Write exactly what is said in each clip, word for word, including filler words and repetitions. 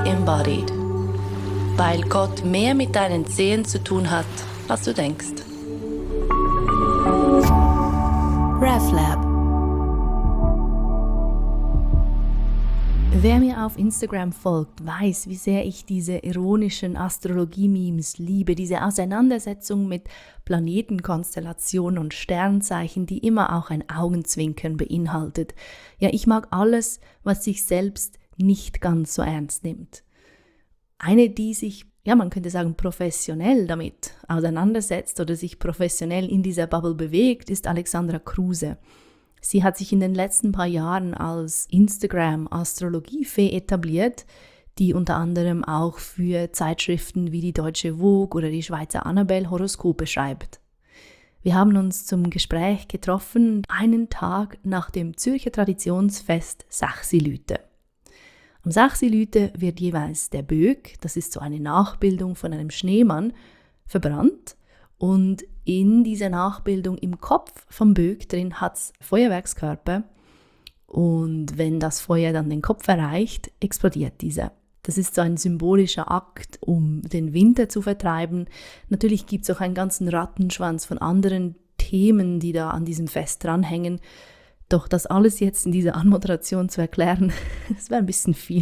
embodied. Weil Gott mehr mit deinen Zehen zu tun hat, als du denkst. RefLab. Wer mir auf Instagram folgt, weiß, wie sehr ich diese ironischen Astrologie-Memes liebe, diese Auseinandersetzung mit Planetenkonstellationen und Sternzeichen, die immer auch ein Augenzwinkern beinhaltet. Ja, ich mag alles, was sich selbst nicht ganz so ernst nimmt. Eine, die sich, ja, man könnte sagen, professionell damit auseinandersetzt oder sich professionell in dieser Bubble bewegt, ist Alexandra Kruse. Sie hat sich in den letzten paar Jahren als Instagram-Astrologiefee etabliert, die unter anderem auch für Zeitschriften wie die Deutsche Vogue oder die Schweizer Annabelle Horoskope schreibt. Wir haben uns zum Gespräch getroffen, einen Tag nach dem Zürcher Traditionsfest Sechsilüte. Am Sechsilüte wird jeweils der Böck, das ist so eine Nachbildung von einem Schneemann, verbrannt. Und in dieser Nachbildung im Kopf vom Böck drin hat es Feuerwerkskörper. Und wenn das Feuer dann den Kopf erreicht, explodiert dieser. Das ist so ein symbolischer Akt, um den Winter zu vertreiben. Natürlich gibt es auch einen ganzen Rattenschwanz von anderen Themen, die da an diesem Fest dranhängen. Doch das alles jetzt in dieser Anmoderation zu erklären, das wäre ein bisschen viel.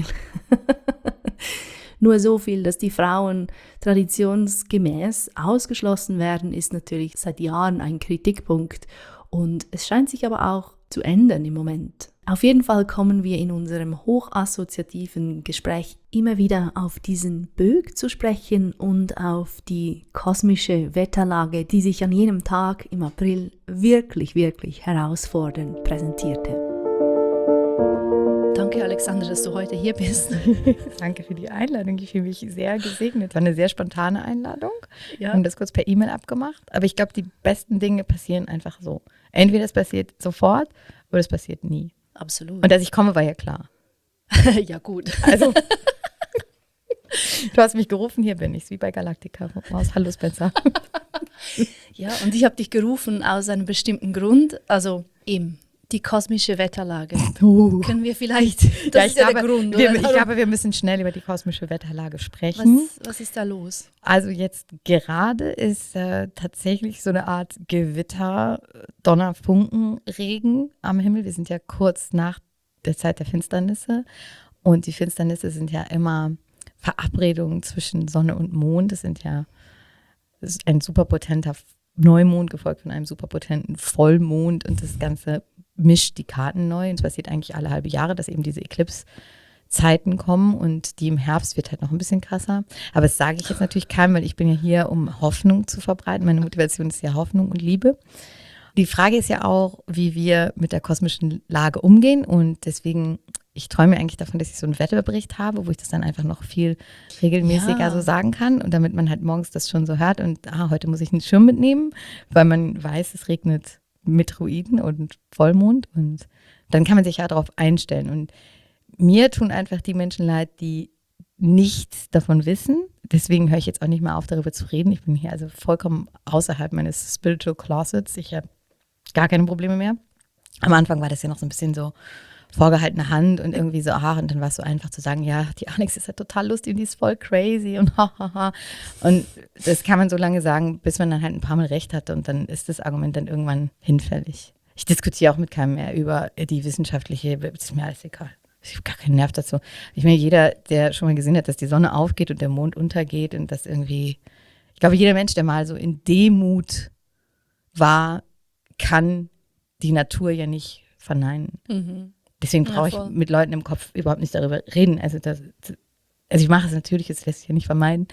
Nur so viel, dass die Frauen traditionsgemäß ausgeschlossen werden, ist natürlich seit Jahren ein Kritikpunkt und es scheint sich aber auch zu ändern im Moment. Auf jeden Fall kommen wir in unserem hochassoziativen Gespräch immer wieder auf diesen Böck zu sprechen und auf die kosmische Wetterlage, die sich an jenem Tag im April wirklich, wirklich herausfordernd präsentierte. Danke, Alexandra, dass du heute hier bist. Danke für die Einladung. Ich fühle mich sehr gesegnet. War eine sehr spontane Einladung. Ja. Wir haben das kurz per E-Mail abgemacht. Aber ich glaube, die besten Dinge passieren einfach so. Entweder es passiert sofort oder es passiert nie. Absolut. Und dass ich komme, war ja klar. Ja, gut. Also, du hast mich gerufen, hier bin ich, wie bei Galactica. Aus Hallo Spencer. Ja, und ich habe dich gerufen aus einem bestimmten Grund, also eben die kosmische Wetterlage. Uh. Können wir vielleicht, das ja, ist ja glaube, der Grund, wir, oder? Ich glaube, wir müssen schnell über die kosmische Wetterlage sprechen. Was, was ist da los? Also jetzt gerade ist äh, tatsächlich so eine Art Gewitter, Donner, Funken, Regen am Himmel. Wir sind ja kurz nach der Zeit der Finsternisse und die Finsternisse sind ja immer Verabredungen zwischen Sonne und Mond. Das sind ja das ist ein superpotenter Neumond gefolgt von einem superpotenten Vollmond und das Ganze mischt die Karten neu. Und es passiert eigentlich alle halbe Jahre, dass eben diese Eclipse-Zeiten kommen und die im Herbst wird halt noch ein bisschen krasser. Aber das sage ich jetzt natürlich keinem, weil ich bin ja hier, um Hoffnung zu verbreiten. Meine Motivation ist ja Hoffnung und Liebe. Die Frage ist ja auch, wie wir mit der kosmischen Lage umgehen und deswegen, ich träume eigentlich davon, dass ich so einen Wetterbericht habe, wo ich das dann einfach noch viel regelmäßiger Ja. so sagen kann und damit man halt morgens das schon so hört und ah, heute muss ich einen Schirm mitnehmen, weil man weiß, es regnet Meteoroiden und Vollmond und dann kann man sich ja darauf einstellen und mir tun einfach die Menschen leid, die nichts davon wissen. Deswegen höre ich jetzt auch nicht mehr auf, darüber zu reden. Ich bin hier also vollkommen außerhalb meines Spiritual Closets. Ich habe gar keine Probleme mehr. Am Anfang war das ja noch so ein bisschen so vorgehaltene Hand und irgendwie so, aha, und dann war es so einfach zu sagen, ja, die Alex ist ja total lustig und die ist voll crazy und hahaha. Und das kann man so lange sagen, bis man dann halt ein paar Mal recht hatte und dann ist das Argument dann irgendwann hinfällig. Ich diskutiere auch mit keinem mehr über die wissenschaftliche, das ist mir alles egal. Ich habe gar keinen Nerv dazu. Ich meine, jeder, der schon mal gesehen hat, dass die Sonne aufgeht und der Mond untergeht und das irgendwie, ich glaube, jeder Mensch, der mal so in Demut war, kann die Natur ja nicht verneinen. Mhm. Deswegen brauche Ja, ich mit Leuten im Kopf überhaupt nicht darüber reden. Also, das, also ich mache es natürlich, es lässt sich ja nicht vermeiden.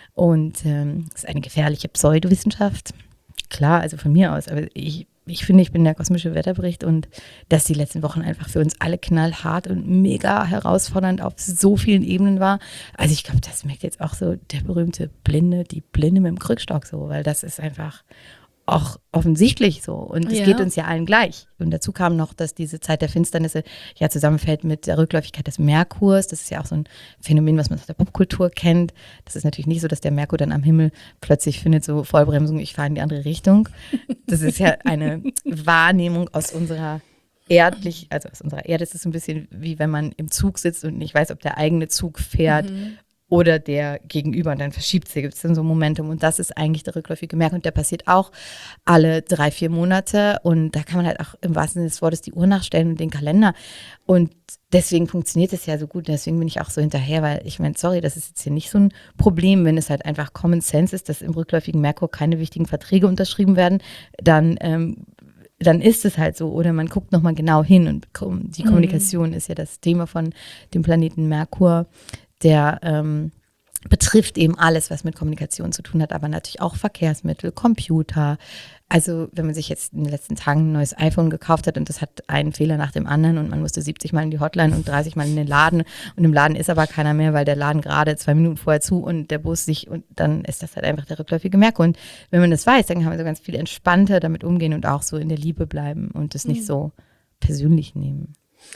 Und ähm, es ist eine gefährliche Pseudowissenschaft. Klar, also von mir aus. Aber ich, ich finde, ich bin der kosmische Wetterbericht und dass die letzten Wochen einfach für uns alle knallhart und mega herausfordernd auf so vielen Ebenen war. Also ich glaube, das merkt jetzt auch so der berühmte Blinde, die Blinde mit dem Krückstock so, weil das ist einfach auch offensichtlich so und es Ja. geht uns ja allen gleich. Und dazu kam noch, dass diese Zeit der Finsternisse ja zusammenfällt mit der Rückläufigkeit des Merkurs. Das ist ja auch so ein Phänomen, was man aus der Popkultur kennt. Das ist natürlich nicht so, dass der Merkur dann am Himmel plötzlich findet, so Vollbremsung, ich fahre in die andere Richtung. Das ist ja eine Wahrnehmung aus unserer erdlich, also aus unserer Erde ist es so ein bisschen wie wenn man im Zug sitzt und nicht weiß, ob der eigene Zug fährt Mhm. oder der Gegenüber und dann verschiebt sich, gibt es dann so ein Momentum und das ist eigentlich der rückläufige Merkur und der passiert auch alle drei, vier Monate und da kann man halt auch im wahrsten Sinne des Wortes die Uhr nachstellen und den Kalender und deswegen funktioniert es ja so gut, deswegen bin ich auch so hinterher, weil ich meine, sorry, das ist jetzt hier nicht so ein Problem, wenn es halt einfach Common Sense ist, dass im rückläufigen Merkur keine wichtigen Verträge unterschrieben werden, dann ähm, dann ist es halt so. Oder man guckt nochmal genau hin und die Kommunikation mhm. ist ja das Thema von dem Planeten Merkur, der ähm, betrifft eben alles, was mit Kommunikation zu tun hat, aber natürlich auch Verkehrsmittel, Computer. Also wenn man sich jetzt in den letzten Tagen ein neues iPhone gekauft hat und das hat einen Fehler nach dem anderen und man musste siebzig Mal in die Hotline und dreißig Mal in den Laden und im Laden ist aber keiner mehr, weil der Laden gerade zwei Minuten vorher zu und der Bus sich und dann ist das halt einfach der rückläufige Merkur. Und wenn man das weiß, dann kann man so ganz viel entspannter damit umgehen und auch so in der Liebe bleiben und das nicht so persönlich nehmen.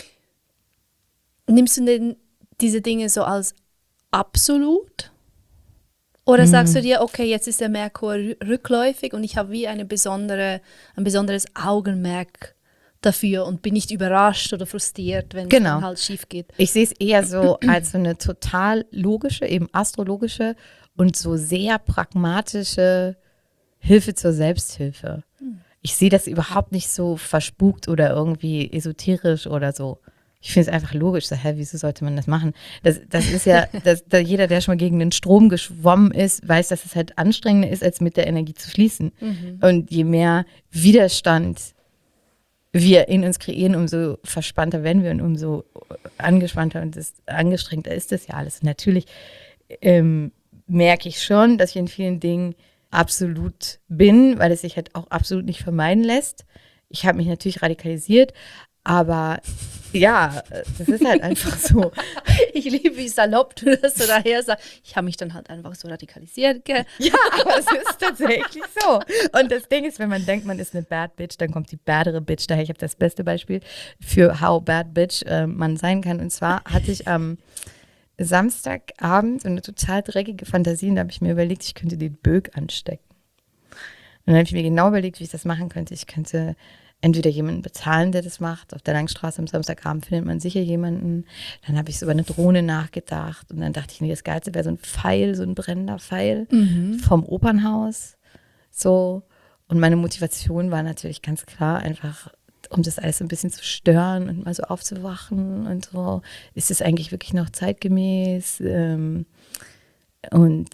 Nimmst du denn diese Dinge so als absolut? Oder sagst du dir, okay, jetzt ist der Merkur rückläufig und ich habe wie eine besondere, ein besonderes Augenmerk dafür und bin nicht überrascht oder frustriert, wenn genau. es dann halt schief geht? Ich sehe es eher so als so eine total logische, eben astrologische und so sehr pragmatische Hilfe zur Selbsthilfe. Hm. Ich sehe das überhaupt nicht so verspukt oder irgendwie esoterisch oder so. Ich finde es einfach logisch, so, hä, wieso sollte man das machen? Das, das ist ja, das, da jeder, der schon mal gegen den Strom geschwommen ist, weiß, dass es halt anstrengender ist, als mit der Energie zu fließen. Mhm. Und je mehr Widerstand wir in uns kreieren, umso verspannter werden wir und umso angespannter und das, angestrengter ist das ja alles. Und natürlich ähm, merke ich schon, dass ich in vielen Dingen absolut bin, weil es sich halt auch absolut nicht vermeiden lässt. Ich habe mich natürlich radikalisiert, aber ja, das ist halt einfach so. Ich liebe, wie salopp du das so daher sagst. Ich habe mich dann halt einfach so radikalisiert. Gell? Ja, aber es ist tatsächlich so. Und das Ding ist, wenn man denkt, man ist eine Bad Bitch, dann kommt die badere Bitch daher. Ich habe das beste Beispiel für how bad Bitch äh, man sein kann. Und zwar hatte ich am Samstagabend so eine total dreckige Fantasie und da habe ich mir überlegt, ich könnte den Böck anstecken. Und dann habe ich mir genau überlegt, wie ich das machen könnte. Ich könnte entweder jemanden bezahlen, der das macht. Auf der Langstraße am Samstagabend findet man sicher jemanden. Dann habe ich so über eine Drohne nachgedacht. Und dann dachte ich, nee, das Geilste wäre so ein Pfeil, so ein brennender Pfeil mhm. vom Opernhaus. So. Und meine Motivation war natürlich ganz klar, einfach, um das alles so ein bisschen zu stören und mal so aufzuwachen und so. Ist es eigentlich wirklich noch zeitgemäß? Ähm, und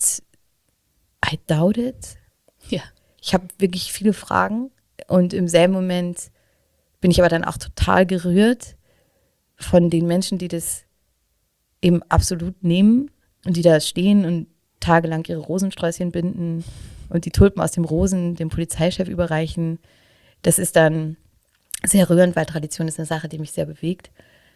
I doubt it. Ja. Ich habe wirklich viele Fragen. Und im selben Moment bin ich aber dann auch total gerührt von den Menschen, die das eben absolut nehmen und die da stehen und tagelang ihre Rosensträußchen binden und die Tulpen aus dem Rosen dem Polizeichef überreichen. Das ist dann sehr rührend, weil Tradition ist eine Sache, die mich sehr bewegt.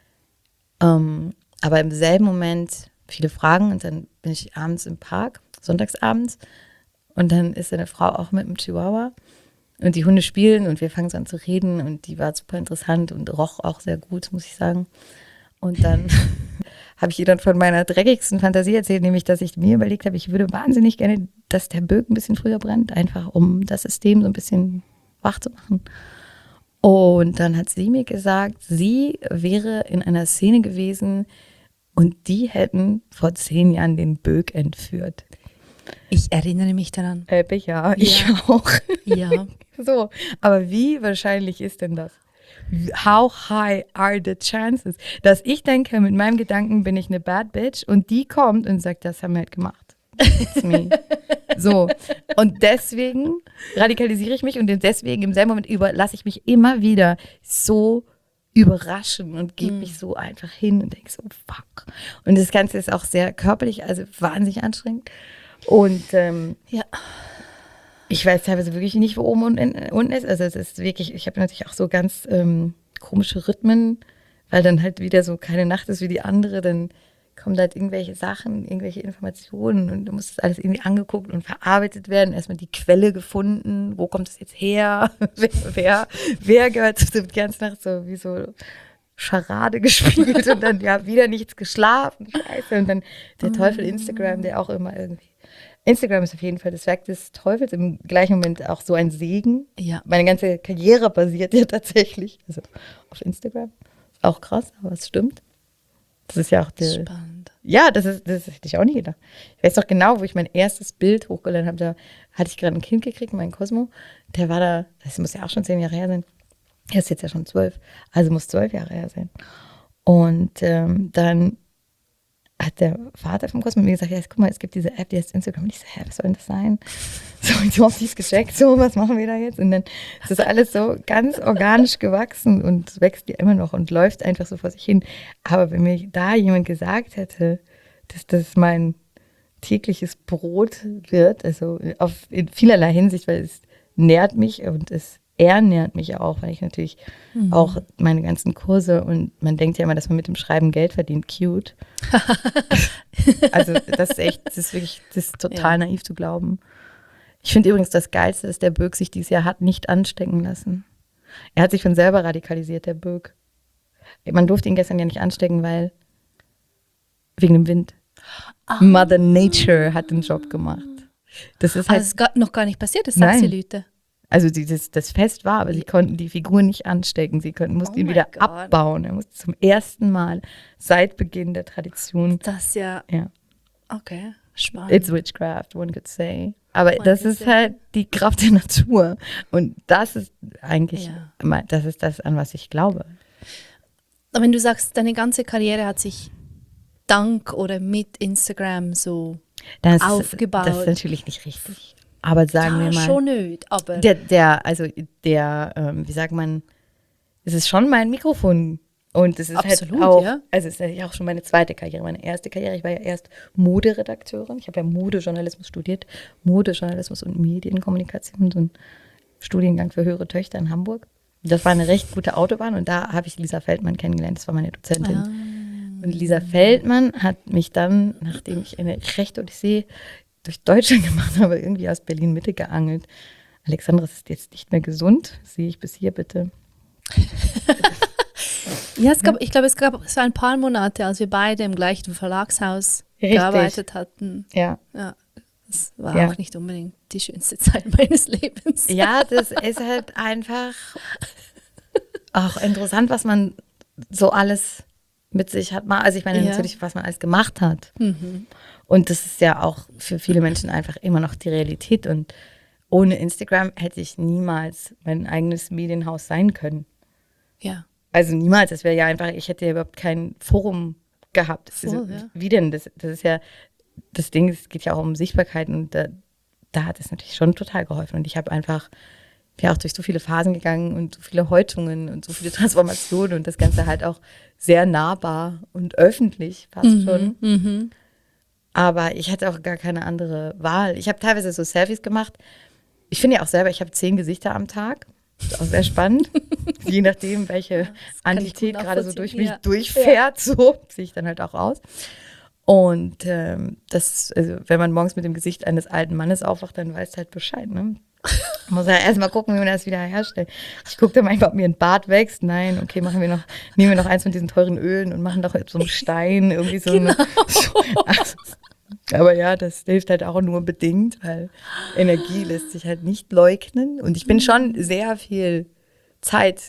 Ähm, aber im selben Moment viele Fragen und dann bin ich abends im Park, sonntagsabends und dann ist eine Frau auch mit einem Chihuahua. Und die Hunde spielen und wir fangen so an zu reden und die war super interessant und roch auch sehr gut, muss ich sagen. Und dann habe ich ihr dann von meiner dreckigsten Fantasie erzählt, nämlich, dass ich mir überlegt habe, ich würde wahnsinnig gerne, dass der Böck ein bisschen früher brennt, einfach um das System so ein bisschen wach zu machen. Und dann hat sie mir gesagt, sie wäre in einer Szene gewesen und die hätten vor zehn Jahren den Böck entführt. Ich erinnere mich daran. Äh, ja, ich ja. auch. Ja. So, aber wie wahrscheinlich ist denn das? How high are the chances? Dass ich denke, mit meinem Gedanken bin ich eine Bad Bitch und die kommt und sagt, das haben wir halt gemacht. It's me. So, und deswegen radikalisiere ich mich und deswegen im selben Moment lasse ich mich immer wieder so überraschen und gebe mm. mich so einfach hin und denke so, fuck. Und das Ganze ist auch sehr körperlich, also wahnsinnig anstrengend. Und ähm, ja. ich weiß teilweise wirklich nicht, wo oben und unten ist. Also es ist wirklich, ich habe natürlich auch so ganz ähm, komische Rhythmen, weil dann halt wieder so keine Nacht ist wie die andere. Dann kommen halt irgendwelche Sachen, irgendwelche Informationen und dann muss das alles irgendwie angeguckt und verarbeitet werden. Erstmal die Quelle gefunden, wo kommt das jetzt her? wer, wer, wer gehört zu der ganzen Nacht so wie so Scharade gespielt und dann ja wieder nichts geschlafen. Scheiße. Und dann der Teufel Instagram, der auch immer irgendwie Instagram ist auf jeden Fall das Werk des Teufels, im gleichen Moment auch so ein Segen. Ja. Meine ganze Karriere basiert ja tatsächlich also auf Instagram. Ist auch krass, aber es stimmt. Das ist ja auch der. Spannend. Ja, das ist, das hätte ich auch nie gedacht. Ich weiß doch genau, wo ich mein erstes Bild hochgeladen habe. Da hatte ich gerade ein Kind gekriegt, meinen Cosmo. Der war da, das muss ja auch schon zehn Jahre her sein. Er ist jetzt ja schon zwölf. Also muss zwölf Jahre her sein. Und ähm, dann hat der Vater vom Cosmo mir gesagt, ja, jetzt, guck mal, es gibt diese App, die heißt Instagram. Und ich so, hä, was soll denn das sein? So, ich habe nichts gecheckt, so, was machen wir da jetzt? Und dann ist das alles so ganz organisch gewachsen und wächst ja immer noch und läuft einfach so vor sich hin. Aber wenn mir da jemand gesagt hätte, dass das mein tägliches Brot wird, also auf, in vielerlei Hinsicht, weil es nährt mich und es ernährt mich auch, weil ich natürlich mhm. auch meine ganzen Kurse und man denkt ja immer, dass man mit dem Schreiben Geld verdient, cute. Also das ist echt, das ist wirklich, das ist total ja. naiv zu glauben. Ich finde übrigens das Geilste, dass der Böck sich dieses Jahr hat nicht anstecken lassen. Er hat sich von selber radikalisiert, der Böck. Man durfte ihn gestern ja nicht anstecken, weil wegen dem Wind. Oh. Mother Nature hat den Job gemacht. Das ist halt, also es ist noch gar nicht passiert, das sagt die Leute. Also die, das, das Fest war, aber sie konnten die Figur nicht anstecken. Sie konnten, mussten oh ihn wieder God. abbauen. Er musste zum ersten Mal seit Beginn der Tradition. Das ja. Ja. Okay, spannend. It's witchcraft, one could say. Aber One das could ist say. halt die Kraft der Natur. Und das ist eigentlich, ja. das ist das, an was ich glaube. Aber wenn du sagst, deine ganze Karriere hat sich dank oder mit Instagram so das, aufgebaut. Das ist natürlich nicht richtig. Aber sagen ja, wir mal. schon nicht, aber. Der, der, also der, ähm, wie sagt man, es ist schon mein Mikrofon. Und es ist Absolut, halt auch, ja. also es ist ja auch schon meine zweite Karriere. Meine erste Karriere, ich war ja erst Moderedakteurin. Ich habe ja Modejournalismus studiert. Modejournalismus und Medienkommunikation, so ein Studiengang für höhere Töchter in Hamburg. Das war eine recht gute Autobahn und da habe ich Lisa Feldmann kennengelernt. Das war meine Dozentin. Ah. Und Lisa Feldmann hat mich dann, nachdem ich eine rechte Odyssee durch Deutschland gemacht habe, irgendwie aus Berlin-Mitte geangelt. Alexandra ist jetzt nicht mehr gesund. Sehe ich bis hier bitte. ja, es gab, ich glaube, es gab so ein paar Monate, als wir beide im gleichen Verlagshaus Richtig. gearbeitet hatten. Ja. ja. Das war ja. auch nicht unbedingt die schönste Zeit meines Lebens. Ja, das ist halt einfach auch interessant, was man so alles mit sich hat. Also ich meine ja. natürlich, was man alles gemacht hat. Mhm. Und das ist ja auch für viele Menschen einfach immer noch die Realität. Und ohne Instagram hätte ich niemals mein eigenes Medienhaus sein können. Ja. Also niemals. Das wäre ja einfach, ich hätte ja überhaupt kein Forum gehabt. Voll, also, ja. Wie denn? Das, das ist ja, das Ding, es geht ja auch um Sichtbarkeit. Und da, da hat es natürlich schon total geholfen. Und ich habe einfach, ja auch durch so viele Phasen gegangen und so viele Häutungen und so viele Transformationen und das Ganze halt auch sehr nahbar und öffentlich fast mhm, schon. Mhm. Aber ich hatte auch gar keine andere Wahl. Ich habe teilweise so Selfies gemacht. Ich finde ja auch selber, ich habe zehn Gesichter am Tag. Das ist auch sehr spannend. Je nachdem, welche ja, Antität gerade so durch mich ja. durchfährt, so sehe ich dann halt auch aus. Und ähm, das, also wenn man morgens mit dem Gesicht eines alten Mannes aufwacht, dann weiß halt Bescheid, ne? Muss ja erstmal gucken, wie man das wieder herstellt. Ich gucke dann manchmal, ob mir ein Bart wächst. Nein, okay, machen wir noch, nehmen wir noch eins von diesen teuren Ölen und machen doch so einen Stein, irgendwie so. Genau. Eine, so also, aber ja, das hilft halt auch nur bedingt, weil Energie lässt sich halt nicht leugnen. Und ich bin schon sehr viel Zeit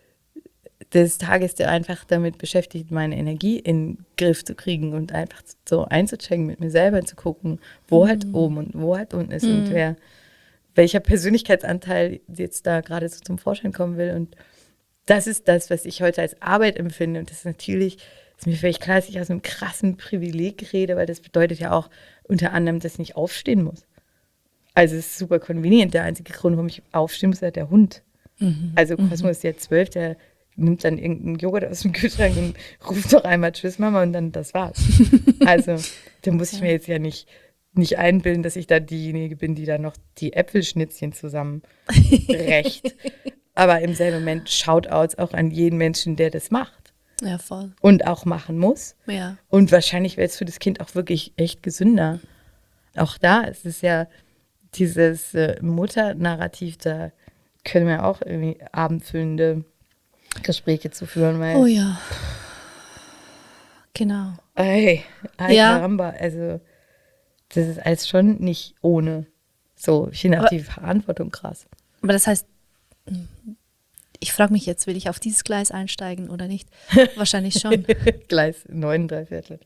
des Tages einfach damit beschäftigt, meine Energie in den Griff zu kriegen und einfach so einzuchecken, mit mir selber zu gucken, wo mhm. halt oben und wo halt unten ist mhm. und wer welcher Persönlichkeitsanteil jetzt da gerade so zum Vorschein kommen will. Und das ist das, was ich heute als Arbeit empfinde. Und das ist natürlich, ist mir völlig klar, dass ich aus einem krassen Privileg rede, weil das bedeutet ja auch unter anderem, dass ich nicht aufstehen muss. Also es ist super convenient. Der einzige Grund, warum ich aufstehen muss, ist halt der Hund. Mhm. Also Cosmo mhm. ist jetzt zwölf, der nimmt dann irgendeinen Joghurt aus dem Kühlschrank und ruft noch einmal Tschüss Mama und dann das war's. Also da muss ich mir jetzt ja nicht nicht einbilden, dass ich da diejenige bin, die da noch die Äpfelschnitzchen zusammenbrecht. Aber im selben Moment Shoutouts auch an jeden Menschen, der das macht. Ja, voll. Und auch machen muss. Ja. Und wahrscheinlich wäre es für das Kind auch wirklich echt gesünder. Auch da ist es ja dieses äh, Mutternarrativ, da können wir auch irgendwie abendfüllende Gespräche zu führen. Weil, oh ja. Genau. Ey, ay, ja. Caramba, also das ist alles schon nicht ohne. So, ich finde auch Aber- die Verantwortung krass. Aber das heißt, ich frage mich jetzt, will ich auf dieses Gleis einsteigen oder nicht? Wahrscheinlich schon. Gleis neun, drei Viertel.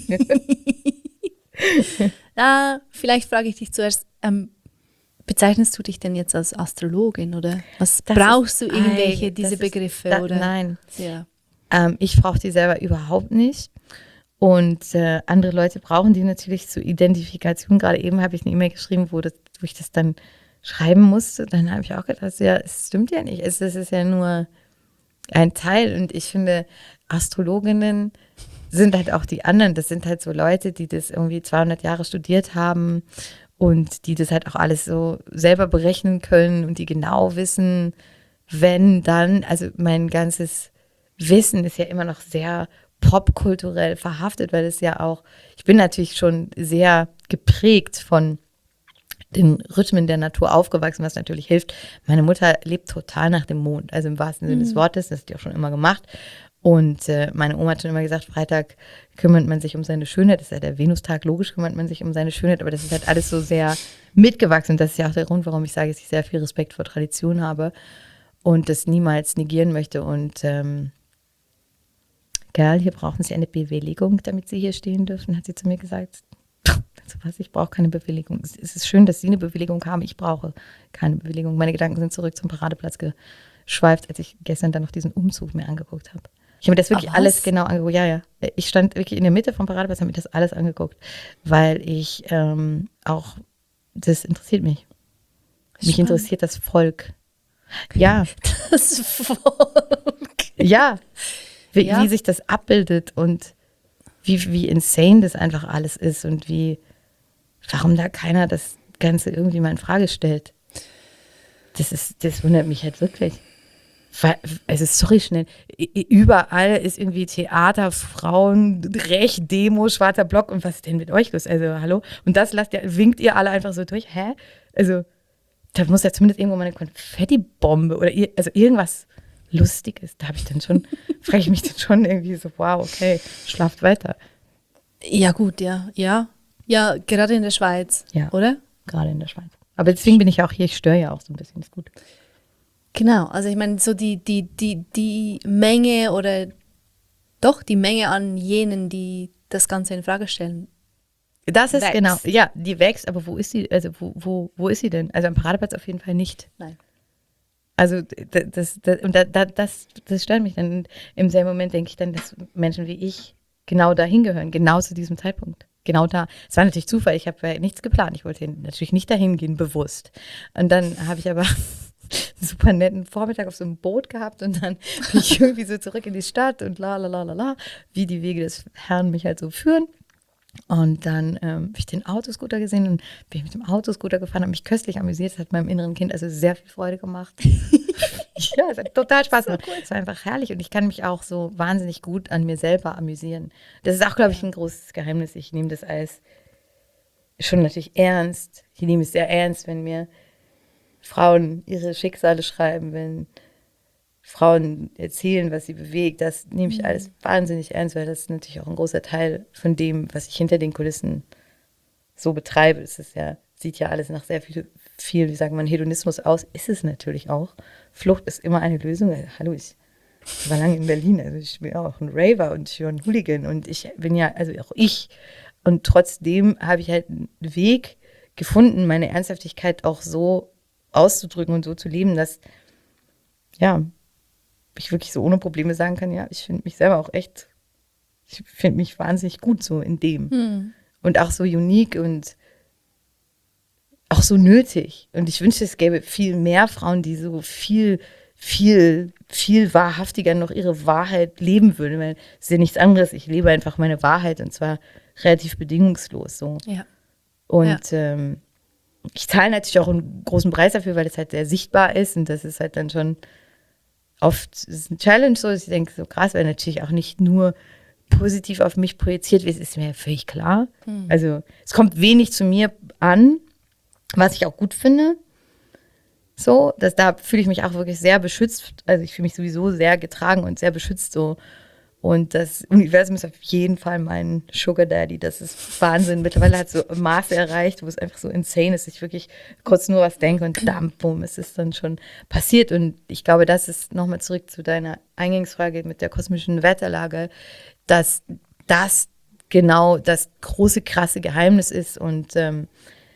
Na, vielleicht frage ich dich zuerst, ähm, bezeichnest du dich denn jetzt als Astrologin oder was Das brauchst du ist- irgendwelche ei, diese das ist- Begriffe da- oder? Nein, Ja. ähm, ich brauche die selber überhaupt nicht. Und äh, andere Leute brauchen die natürlich zur Identifikation. Gerade eben habe ich eine E-Mail geschrieben, wo, das, wo ich das dann schreiben musste. Dann habe ich auch gedacht, ja, es stimmt ja nicht. Es, es ist ja nur ein Teil. Und ich finde, Astrologinnen sind halt auch die anderen. Das sind halt so Leute, die das irgendwie zweihundert Jahre studiert haben und die das halt auch alles so selber berechnen können und die genau wissen, wenn dann, also mein ganzes Wissen ist ja immer noch sehr popkulturell verhaftet, weil es ja auch, ich bin natürlich schon sehr geprägt von den Rhythmen der Natur aufgewachsen, was natürlich hilft. Meine Mutter lebt total nach dem Mond, also im wahrsten Sinne des Wortes, das hat die auch schon immer gemacht. Und äh, meine Oma hat schon immer gesagt, Freitag kümmert man sich um seine Schönheit, das ist ja der Venustag, logisch kümmert man sich um seine Schönheit, aber das ist halt alles so sehr mitgewachsen. Und das ist ja auch der Grund, warum ich sage, dass ich sehr viel Respekt vor Tradition habe und das niemals negieren möchte. Und ähm, Girl, hier brauchen Sie eine Bewilligung, damit Sie hier stehen dürfen, hat sie zu mir gesagt. Also was, ich brauche keine Bewilligung. Es ist schön, dass Sie eine Bewilligung haben, ich brauche keine Bewilligung. Meine Gedanken sind zurück zum Paradeplatz geschweift, als ich gestern dann noch diesen Umzug mir angeguckt habe. Ich habe mir das wirklich Ach, alles was? genau angeguckt. Ja, ja. Ich stand wirklich in der Mitte vom Paradeplatz, habe mir das alles angeguckt, weil ich ähm, auch, das interessiert mich. Mich Spannend. interessiert das Volk. Ja, Das Volk. ja. Wie, Ja. wie sich das abbildet und wie, wie insane das einfach alles ist und wie, warum da keiner das Ganze irgendwie mal in Frage stellt. Das ist, das wundert mich halt wirklich. Weil, also sorry schnell, i- überall ist irgendwie Theater, Frauen, Recht, Demo, schwarzer Block und was ist denn mit euch los? Also hallo? Und das lasst ihr, winkt ihr alle einfach so durch? Hä? Also da muss ja zumindest irgendwo mal eine Konfettibombe oder ir- also irgendwas Lustiges. Da habe ich dann schon, frage ich mich dann schon irgendwie so, wow, okay, schlaft weiter. Ja gut, ja, ja. Ja, gerade in der Schweiz, Ja. oder? Gerade in der Schweiz. Aber deswegen bin ich ja auch hier, ich störe ja auch so ein bisschen, ist gut. Genau, also ich meine, so die, die, die, die Menge oder doch die Menge an jenen, die das Ganze in Frage stellen. Das ist Wächst. genau, ja, die wächst, aber wo ist sie, also wo, wo, wo ist sie denn? Also am Paradeplatz auf jeden Fall nicht. Nein. Also das, das, das, und da, da, das, das stört mich dann. Und im selben Moment denke ich dann, dass Menschen wie ich genau dahin gehören, genau zu diesem Zeitpunkt. Genau da. Es war natürlich Zufall, ich habe ja nichts geplant. Ich wollte natürlich nicht dahin gehen, bewusst. Und dann habe ich aber einen super netten Vormittag auf so einem Boot gehabt und dann bin ich irgendwie so zurück in die Stadt und la la la la la, wie die Wege des Herrn mich halt so führen. Und dann ähm, habe ich den Autoscooter gesehen und bin mit dem Autoscooter gefahren, habe mich köstlich amüsiert. Das hat meinem inneren Kind also sehr viel Freude gemacht. Ja, es hat total Spaß gemacht. Es war einfach herrlich und ich kann mich auch so wahnsinnig gut an mir selber amüsieren. Das ist auch, glaube ich, ein großes Geheimnis. Ich nehme das als schon natürlich ernst. Ich nehme es sehr ernst, wenn mir Frauen ihre Schicksale schreiben, wenn Frauen erzählen, was sie bewegt. Das nehme ich alles wahnsinnig ernst, weil das ist natürlich auch ein großer Teil von dem, was ich hinter den Kulissen so betreibe. Es ist ja, sieht ja alles nach sehr viel, viel, wie sagt man, Hedonismus aus. Ist es natürlich auch. Flucht ist immer eine Lösung. Also, hallo, ich war lange in Berlin, also ich bin auch ein Raver und ich bin ein Hooligan und ich bin ja, also auch ich. Und trotzdem habe ich halt einen Weg gefunden, meine Ernsthaftigkeit auch so auszudrücken und so zu leben, dass, ja, ich wirklich so ohne Probleme sagen kann, ja, ich finde mich selber auch echt, ich finde mich wahnsinnig gut so in dem. Hm. Und auch so unique und auch so nötig. Und ich wünschte, es gäbe viel mehr Frauen, die so viel, viel, viel wahrhaftiger noch ihre Wahrheit leben würden. Weil es ist ja nichts anderes. Ich lebe einfach meine Wahrheit und zwar relativ bedingungslos so. Ja. Und ähm, ich zahle natürlich auch einen großen Preis dafür, weil es halt sehr sichtbar ist und das ist halt dann schon oft ist eine Challenge so, dass ich denke, so krass, weil natürlich auch nicht nur positiv auf mich projiziert wird, ist mir ja völlig klar. Hm. Also es kommt wenig zu mir an, was ich auch gut finde. So, dass da fühle ich mich auch wirklich sehr beschützt. Also ich fühle mich sowieso sehr getragen und sehr beschützt so. Und das Universum ist auf jeden Fall mein Sugar Daddy. Das ist Wahnsinn. Mittlerweile hat es so Maße erreicht, wo es einfach so insane ist, ich wirklich kurz nur was denke und dann, boom, es ist dann schon passiert. Und ich glaube, das ist nochmal zurück zu deiner Eingangsfrage mit der kosmischen Wetterlage, dass das genau das große, krasse Geheimnis ist. Und ähm,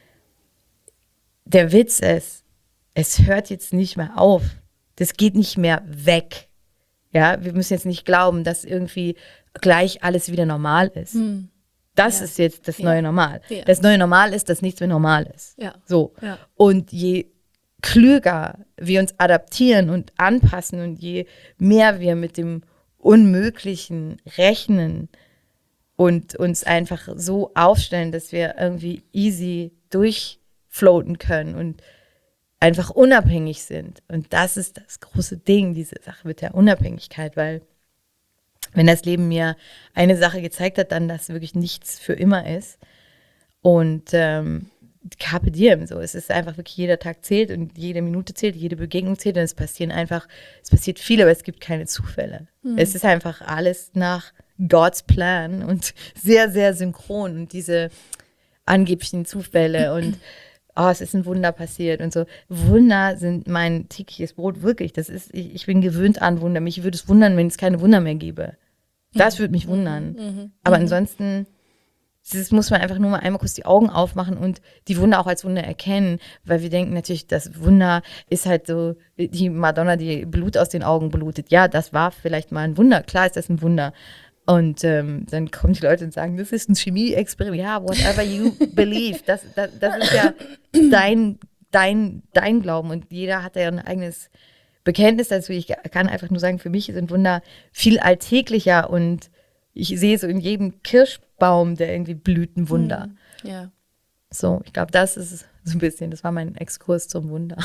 der Witz ist, es hört jetzt nicht mehr auf. Das geht nicht mehr weg. Ja, wir müssen jetzt nicht glauben, dass irgendwie gleich alles wieder normal ist. Hm. Das Ja. ist jetzt das Ja. neue Normal. Ja. Das neue Normal ist, dass nichts mehr normal ist. Ja. So. Ja. Und je klüger wir uns adaptieren und anpassen und je mehr wir mit dem Unmöglichen rechnen und uns einfach so aufstellen, dass wir irgendwie easy durchfloaten können und einfach unabhängig sind. Und das ist das große Ding, diese Sache mit der Unabhängigkeit, weil wenn das Leben mir eine Sache gezeigt hat, dann, dass wirklich nichts für immer ist. Und ähm, Carpe diem, so. Es ist einfach wirklich, jeder Tag zählt und jede Minute zählt, jede Begegnung zählt und es passieren einfach, es passiert viel, aber es gibt keine Zufälle. Mhm. Es ist einfach alles nach God's Plan und sehr, sehr synchron und diese angeblichen Zufälle und oh, es ist ein Wunder passiert und so. Wunder sind mein tägliches Brot, wirklich. Das ist, ich, ich bin gewöhnt an Wunder. Mich würde es wundern, wenn es keine Wunder mehr gäbe. Das würde mich wundern. Mhm. Aber Mhm. ansonsten, das muss man einfach nur mal einmal kurz die Augen aufmachen und die Wunder auch als Wunder erkennen, weil wir denken natürlich, das Wunder ist halt so, die Madonna, die Blut aus den Augen blutet. Ja, das war vielleicht mal ein Wunder. Klar ist das ein Wunder. Und ähm, dann kommen die Leute und sagen, das ist ein Chemie-Experiment. Ja, whatever you believe. Das, das, das ist ja dein, dein, dein Glauben. Und jeder hat ja ein eigenes Bekenntnis dazu. Ich kann einfach nur sagen, für mich sind Wunder viel alltäglicher. Und ich sehe so in jedem Kirschbaum, der irgendwie blüht, ein Wunder. Ja. So, ich glaube, das ist so ein bisschen, das war mein Exkurs zum Wunder.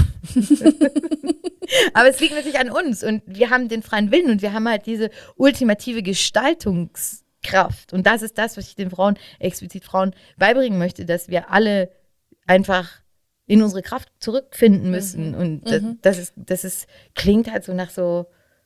Aber es liegt natürlich an uns und wir haben den freien Willen und wir haben halt diese ultimative Gestaltungskraft. Und das ist das, was ich den Frauen, explizit Frauen, beibringen möchte, dass wir alle einfach in unsere Kraft zurückfinden müssen. Mhm. Und das, das, ist, das ist, klingt halt so nach so,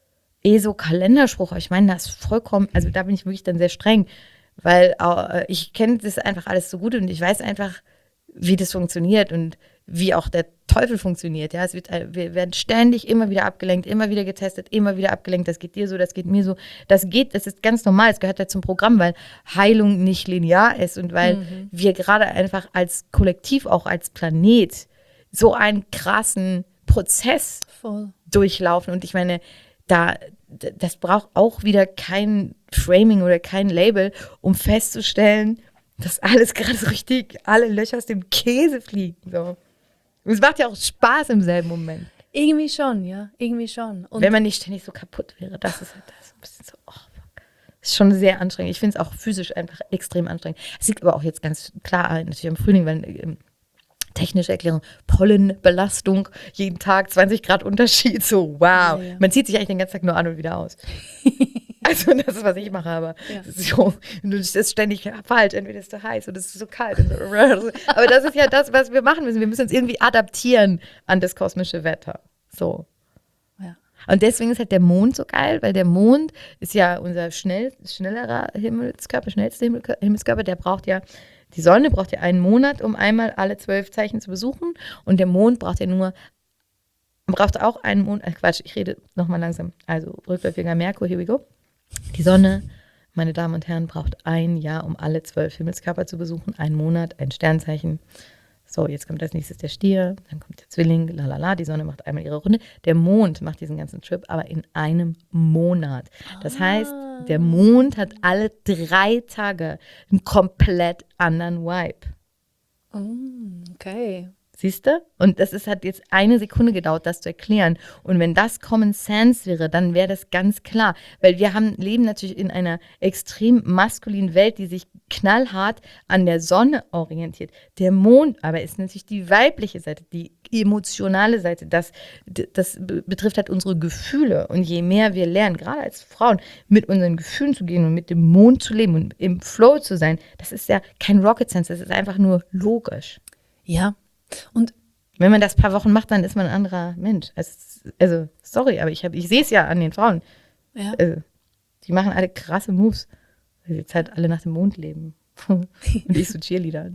eh so Kalenderspruch. Aber ich meine, das ist vollkommen, also da bin ich wirklich dann sehr streng, weil äh, ich kenne das einfach alles so gut und ich weiß einfach, wie das funktioniert und wie auch der Teufel funktioniert. Ja, es wird, wir werden ständig immer wieder abgelenkt, immer wieder getestet, immer wieder abgelenkt. Das geht dir so, das geht mir so. Das geht, das ist ganz normal. Es gehört ja zum Programm, weil Heilung nicht linear ist und weil mhm. wir gerade einfach als Kollektiv, auch als Planet, so einen krassen Prozess Voll. durchlaufen. Und ich meine, da, das braucht auch wieder kein Framing oder kein Label, um festzustellen, dass alles gerade so richtig, alle Löcher aus dem Käse fliegen. So. Und es macht ja auch Spaß im selben Moment. Irgendwie schon, ja, irgendwie schon. Und wenn man nicht ständig so kaputt wäre, das ist halt das. Ein bisschen so, oh fuck. Das ist schon sehr anstrengend. Ich finde es auch physisch einfach extrem anstrengend. Es liegt aber auch jetzt ganz klar natürlich im Frühling, weil ähm, technische Erklärung, Pollenbelastung, jeden Tag zwanzig Grad Unterschied, so wow. Ja, ja. Man zieht sich eigentlich den ganzen Tag nur an und wieder aus. Also das ist, was ich mache, aber ja. so, das ist ständig falsch, entweder ist es zu heiß oder es ist so kalt. Aber das ist ja das, was wir machen müssen. Wir müssen uns irgendwie adaptieren an das kosmische Wetter. So. Ja. Und deswegen ist halt der Mond so geil, weil der Mond ist ja unser schnell, schnellerer Himmelskörper, schnellster Himmelskörper, der braucht ja, die Sonne braucht ja einen Monat, um einmal alle zwölf Zeichen zu besuchen und der Mond braucht ja nur braucht auch einen Monat, Quatsch, ich rede nochmal langsam, also rückläufiger Merkur, here we go. Die Sonne, meine Damen und Herren, braucht ein Jahr, um alle zwölf Himmelskörper zu besuchen. Ein Monat, ein Sternzeichen. So, jetzt kommt als nächstes der Stier, dann kommt der Zwilling, lalala, die Sonne macht einmal ihre Runde. Der Mond macht diesen ganzen Trip, aber in einem Monat. Das heißt, der Mond hat alle drei Tage einen komplett anderen Vibe. Okay. Siehst du? Und das ist, hat jetzt eine Sekunde gedauert, das zu erklären. Und wenn das Common Sense wäre, dann wäre das ganz klar. Weil wir haben, leben natürlich in einer extrem maskulinen Welt, die sich knallhart an der Sonne orientiert. Der Mond aber ist natürlich die weibliche Seite, die emotionale Seite. Das, das betrifft halt unsere Gefühle. Und je mehr wir lernen, gerade als Frauen, mit unseren Gefühlen zu gehen und mit dem Mond zu leben und im Flow zu sein, das ist ja kein Rocket Science, das ist einfach nur logisch. Ja. Und wenn man das ein paar Wochen macht, dann ist man ein anderer Mensch. Also, also sorry, aber ich, hab, ich sehe es ja an den Frauen. Ja. Also, Die machen alle krasse Moves, weil sie jetzt halt alle nach dem Mond leben. Und ich so Cheerleader.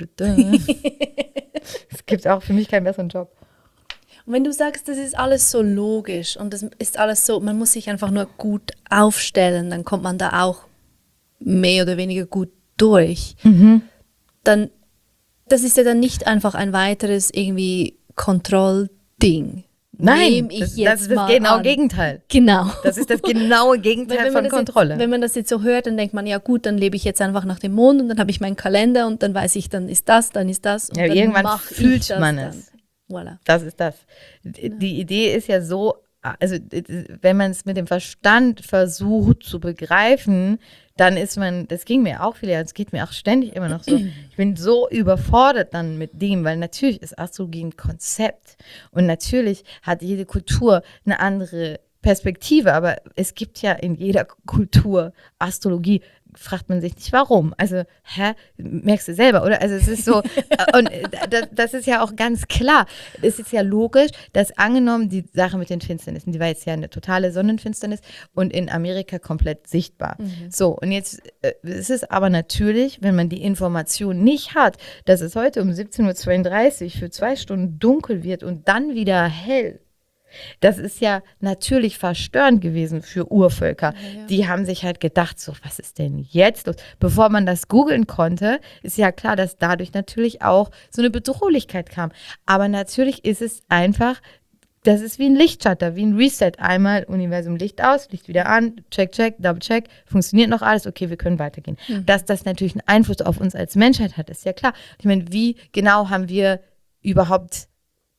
Es gibt auch für mich keinen besseren Job. Und wenn du sagst, das ist alles so logisch und das ist alles so, man muss sich einfach nur gut aufstellen, dann kommt man da auch mehr oder weniger gut durch. Mhm. Dann, das ist ja dann nicht einfach ein weiteres irgendwie Kontrollding. Nein, Nehm ich das, jetzt das ist das mal genaue an. Gegenteil. Genau. Das ist das genaue Gegenteil Wenn man von das Kontrolle. Jetzt, wenn man das jetzt so hört, dann denkt man, ja gut, dann lebe ich jetzt einfach nach dem Mond und dann habe ich meinen Kalender und dann weiß ich, dann ist das, dann ist das. Und Ja, dann irgendwann mach fühlt ich das man dann. es. Voilà. Das ist das. Die Idee ist ja so, also wenn man es mit dem Verstand versucht zu begreifen, dann ist man, das ging mir auch wieder, es geht mir auch ständig immer noch so, ich bin so überfordert dann mit dem, weil natürlich ist Astrologie ein Konzept und natürlich hat jede Kultur eine andere Perspektive, aber es gibt ja in jeder Kultur Astrologie, fragt man sich nicht warum. Also, hä, merkst du selber, oder? Also es ist so, und das, das ist ja auch ganz klar. Es ist ja logisch, dass angenommen die Sache mit den Finsternissen, die war jetzt ja eine totale Sonnenfinsternis und in Amerika komplett sichtbar. Mhm. So, und jetzt äh, ist es aber natürlich, wenn man die Information nicht hat, dass es heute um siebzehn Uhr zweiunddreißig für zwei Stunden dunkel wird und dann wieder hell. Das ist ja natürlich verstörend gewesen für Urvölker. Ja, ja. Die haben sich halt gedacht, so, was ist denn jetzt los? Bevor man das googeln konnte, ist ja klar, dass dadurch natürlich auch so eine Bedrohlichkeit kam. Aber natürlich ist es einfach, das ist wie ein Lichtschalter, wie ein Reset. Einmal Universum Licht aus, Licht wieder an, check, check, double check, funktioniert noch alles, okay, wir können weitergehen. Mhm. Dass das natürlich einen Einfluss auf uns als Menschheit hat, ist ja klar. Ich meine, wie genau haben wir überhaupt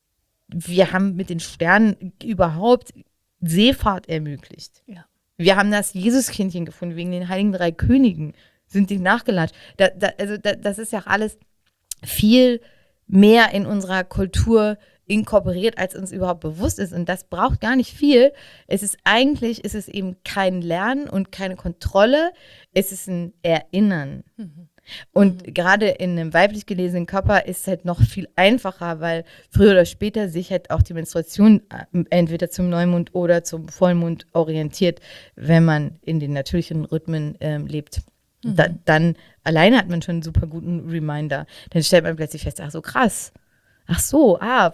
Wir haben mit den Sternen überhaupt Seefahrt ermöglicht. Ja. Wir haben das Jesuskindchen gefunden, wegen den Heiligen Drei Königen sind die nachgelatscht. Da, da, also da, das ist ja alles viel mehr in unserer Kultur inkorporiert, als uns überhaupt bewusst ist. Und das braucht gar nicht viel. Es ist eigentlich, ist es eben kein Lernen und keine Kontrolle. Es ist ein Erinnern. Mhm. Und mhm. gerade in einem weiblich gelesenen Körper ist es halt noch viel einfacher, weil früher oder später sich halt auch die Menstruation entweder zum Neumond oder zum Vollmond orientiert, wenn man in den natürlichen Rhythmen ähm, lebt. Mhm. Da, dann alleine hat man schon einen super guten Reminder. Dann stellt man plötzlich fest, ach so, krass. Ach so, ah,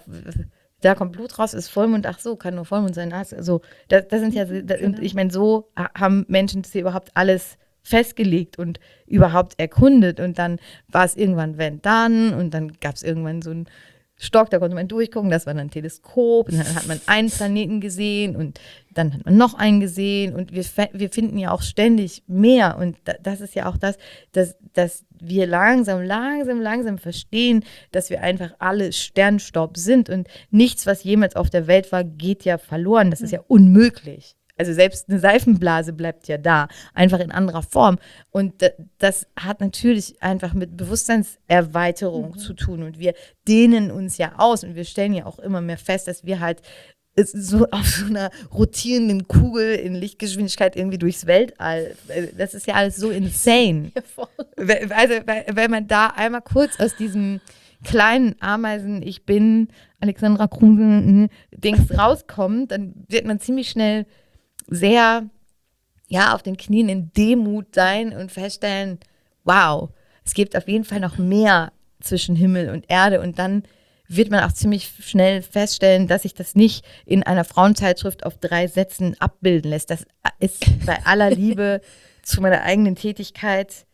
da kommt Blut raus, ist Vollmond, ach so, kann nur Vollmond sein. Also, das, das sind ja, das, genau. Ich meine, so haben Menschen das hier überhaupt alles festgelegt und überhaupt erkundet und dann war es irgendwann wenn dann und dann gab es irgendwann so einen Stock, da konnte man durchgucken, das war dann ein Teleskop und dann hat man einen Planeten gesehen und dann hat man noch einen gesehen und wir, wir finden ja auch ständig mehr und das ist ja auch das, dass, dass wir langsam, langsam, langsam verstehen, dass wir einfach alle Sternstaub sind und nichts, was jemals auf der Welt war, geht ja verloren, das ist ja unmöglich. Also selbst eine Seifenblase bleibt ja da, einfach in anderer Form. Und das hat natürlich einfach mit Bewusstseinserweiterung mhm. zu tun. Und wir dehnen uns ja aus und wir stellen ja auch immer mehr fest, dass wir halt so auf so einer rotierenden Kugel in Lichtgeschwindigkeit irgendwie durchs Weltall, das ist ja alles so insane. Ja, voll. Also wenn man da einmal kurz aus diesem kleinen Ameisen, ich bin Alexandra Kruse, Dings rauskommt, dann wird man ziemlich schnell sehr, ja, auf den Knien in Demut sein und feststellen, wow, es gibt auf jeden Fall noch mehr zwischen Himmel und Erde und dann wird man auch ziemlich schnell feststellen, dass sich das nicht in einer Frauenzeitschrift auf drei Sätzen abbilden lässt. Das ist bei aller Liebe zu meiner eigenen Tätigkeit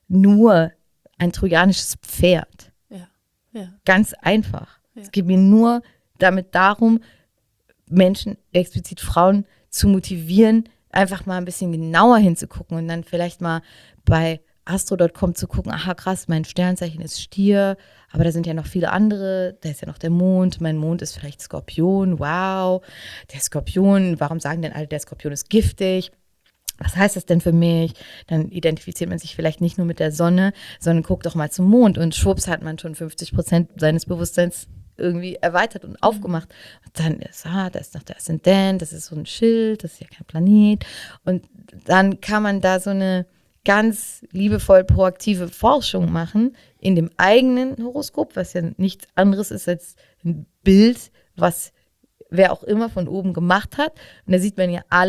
nur ein trojanisches Pferd. Ja, ja. Ganz einfach. Ja. Es geht mir nur damit darum, Menschen, explizit Frauen, zu motivieren, einfach mal ein bisschen genauer hinzugucken und dann vielleicht mal bei astro Punkt com zu gucken, aha krass, mein Sternzeichen ist Stier, aber da sind ja noch viele andere, da ist ja noch der Mond, mein Mond ist vielleicht Skorpion, wow, der Skorpion, warum sagen denn alle, der Skorpion ist giftig? Was heißt das denn für mich? Dann identifiziert man sich vielleicht nicht nur mit der Sonne, sondern guckt doch mal zum Mond und schwupps hat man schon fünfzig Prozent seines Bewusstseins irgendwie erweitert und aufgemacht. Und dann ist, ah, da ist noch der Aszendent, das ist so ein Schild, das ist ja kein Planet. Und dann kann man da so eine ganz liebevoll proaktive Forschung machen in dem eigenen Horoskop, was ja nichts anderes ist als ein Bild, was wer auch immer von oben gemacht hat. Und da sieht man ja alle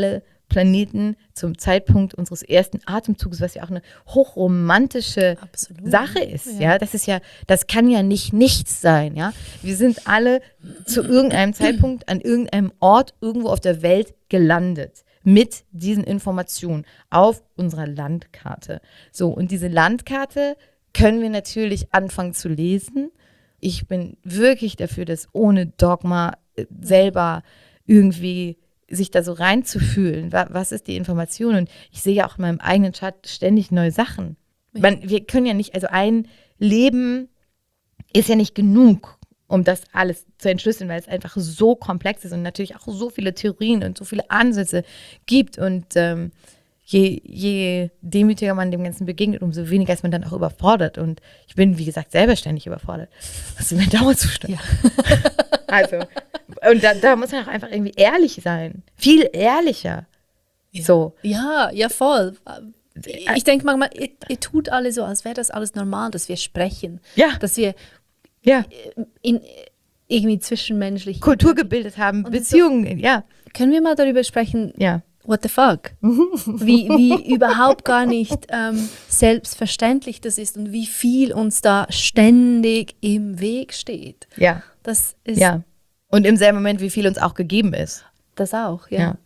Planeten zum Zeitpunkt unseres ersten Atemzuges, was ja auch eine hochromantische Absolut. Sache ist. Ja. Ja, das ist ja, das kann ja nicht nichts sein. Ja, wir sind alle zu irgendeinem Zeitpunkt an irgendeinem Ort irgendwo auf der Welt gelandet mit diesen Informationen auf unserer Landkarte. So, und diese Landkarte können wir natürlich anfangen zu lesen. Ich bin wirklich dafür, dass ohne Dogma äh, selber irgendwie sich da so reinzufühlen. Wa- Was ist die Information? Und ich sehe ja auch in meinem eigenen Chat ständig neue Sachen. Man, wir können ja nicht, also ein Leben ist ja nicht genug, um das alles zu entschlüsseln, weil es einfach so komplex ist und natürlich auch so viele Theorien und so viele Ansätze gibt. Und ähm, je, je demütiger man dem Ganzen begegnet, umso weniger ist man dann auch überfordert. Und ich bin, wie gesagt, selber ständig überfordert. Das ist mein Dauerzustand. Ja. Also, und da, da muss man auch einfach irgendwie ehrlich sein. Viel ehrlicher. Ja. So. Ja, ja, voll. Ich denke manchmal, ihr, ihr tut alle so, als wäre das alles normal, dass wir sprechen. Ja. Dass wir Ja. in, irgendwie zwischenmenschlich Kultur gebildet haben, Und Beziehungen, ja. Können wir mal darüber sprechen, Ja. what the fuck? wie, wie überhaupt gar nicht ähm, selbstverständlich das ist und wie viel uns da ständig im Weg steht. Ja. Das ist Ja. Und im selben Moment, wie viel uns auch gegeben ist. das auch, ja. Ja.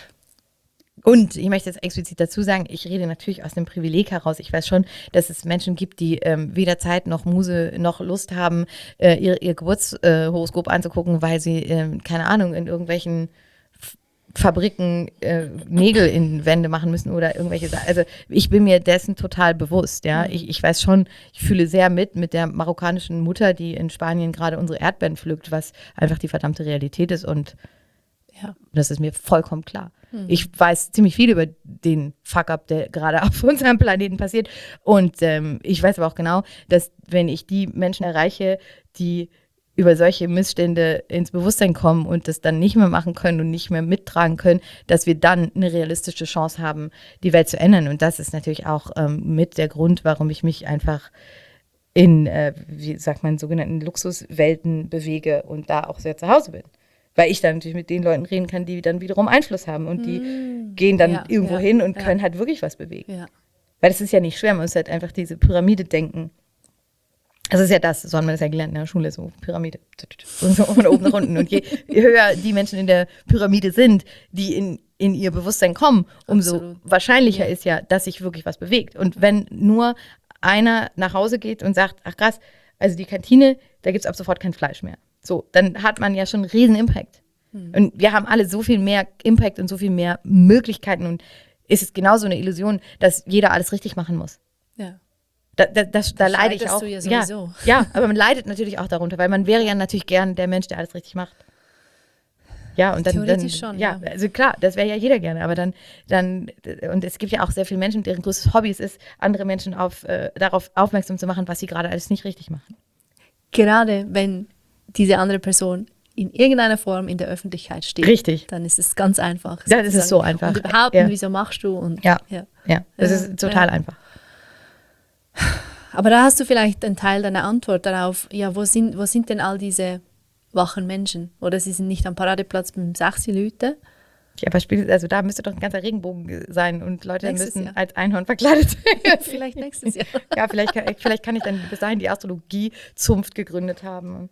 Und ich möchte jetzt explizit dazu sagen, ich rede natürlich aus dem Privileg heraus. Ich weiß schon, dass es Menschen gibt, die ähm, weder Zeit noch Muse noch Lust haben, äh, ihr, ihr Geburtshoroskop anzugucken, weil sie, ähm, keine Ahnung, in irgendwelchen F- Fabriken äh, Nägel in Wände machen müssen oder irgendwelche Sachen. Also ich bin mir dessen total bewusst. Ja, ich, ich weiß schon, ich fühle sehr mit mit der marokkanischen Mutter, die in Spanien gerade unsere Erdbeeren pflückt, was einfach die verdammte Realität ist und Ja. das ist mir vollkommen klar. Ich weiß ziemlich viel über den Fuck-up, der gerade auf unserem Planeten passiert. Und ähm, ich weiß aber auch genau, dass wenn ich die Menschen erreiche, die über solche Missstände ins Bewusstsein kommen und das dann nicht mehr machen können und nicht mehr mittragen können, dass wir dann eine realistische Chance haben, die Welt zu ändern. Und das ist natürlich auch ähm, mit der Grund, warum ich mich einfach in, äh, wie sagt man, sogenannten Luxuswelten bewege und da auch sehr zu Hause bin. Weil ich dann natürlich mit den Leuten reden kann, die dann wiederum Einfluss haben und die gehen dann Ja, irgendwo ja, hin und ja. können halt wirklich was bewegen. Ja. Weil das ist ja nicht schwer, man muss halt einfach diese Pyramide denken. Das ist ja das, so haben wir das ja gelernt in der Schule, so Pyramide. Und so von oben nach unten. Und je, je höher die Menschen in der Pyramide sind, die in, in ihr Bewusstsein kommen, umso Absolut. wahrscheinlicher Ja. ist ja, dass sich wirklich was bewegt. Und wenn nur einer nach Hause geht und sagt, ach krass, also die Kantine, da gibt es ab sofort kein Fleisch mehr. So, dann hat man ja schon einen riesen Impact. Und wir haben alle so viel mehr Impact und so viel mehr Möglichkeiten. Und es ist genauso eine Illusion, dass jeder alles richtig machen muss. Ja. Da, da, das, da leide ich scheiterst auch. du ja sowieso. Ja, ja, aber man leidet natürlich auch darunter, weil man wäre ja natürlich gern der Mensch, der alles richtig macht. Ja, und dann, dann Theoretisch schon, ja, ja. also klar, das wäre ja jeder gerne, aber dann, dann, und es gibt ja auch sehr viele Menschen, deren größtes Hobby es ist, andere Menschen auf, äh, darauf aufmerksam zu machen, was sie gerade alles nicht richtig machen. Gerade wenn diese andere Person in irgendeiner Form in der Öffentlichkeit steht, Richtig. dann ist es ganz einfach. Dann ist es so einfach. Und überhaupt, Ja. wieso machst du? Und, Ja, ja. ja, das Ja, ist total ja. einfach. Aber da hast du vielleicht einen Teil deiner Antwort darauf, ja, wo sind, wo sind denn all diese wachen Menschen? Oder sie sind nicht am Paradeplatz beim sechs Leute. Ja, aber spielt, also da müsste doch ein ganzer Regenbogen sein und Leute Nächstes müssen Jahr. als Einhorn verkleidet sein. Vielleicht nächstes Jahr. Ja, vielleicht kann, vielleicht kann ich dann bis dahin die Astrologie-Zunft gegründet haben.